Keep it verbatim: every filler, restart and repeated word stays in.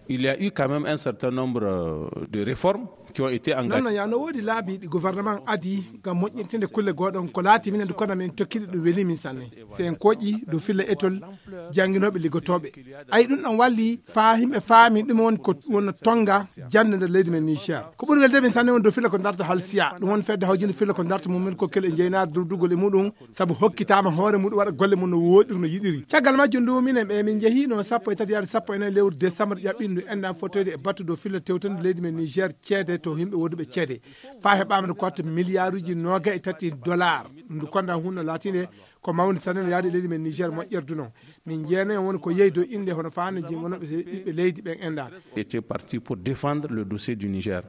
il y a eu quand même un certain nombre de réformes qui ont été engagées. Non, non, ya no wodi laabi di gouvernement adi gam moƴƴintinde kulle goɗon ko laati minen kono min tokkiɗe ɗum weeli min sanne c'est en koƴƴi do filla étole janginoɓe liggotoɓe ay ɗum ɗon walli fa himɓe faami ɗum won ko wona tonga jande nder leydi men Niger ko ɓuri welde min sanne won do filla ko darta halsiya ɗum won fedde hawjinde filla ko darta mumen ko kel e jeynade durdugol e muɗum saabu hokkitama hoore muɗum waɗa golle mum no woɗiri no yiɗiri caggal majjum ndu minen ɓe min jeehino sappo e tati yaade sappo e nayi lewru décembre ƴaɓɓindu enɗam fotoyde e battu do filla tewtande leydi men Niger ceede to himɓe woduɓe ceede fa heɓama no kotta milliard uji noga e tati dollar ndu konda hunno latine ko mawni sanne no yaade leydi men Niger moƴƴerdu non min jeena en woni ko yeydo inde hono faano ji wonoɓe ɓiɓɓe leydi ɓen enda était parti pour défendre le dossier du Niger.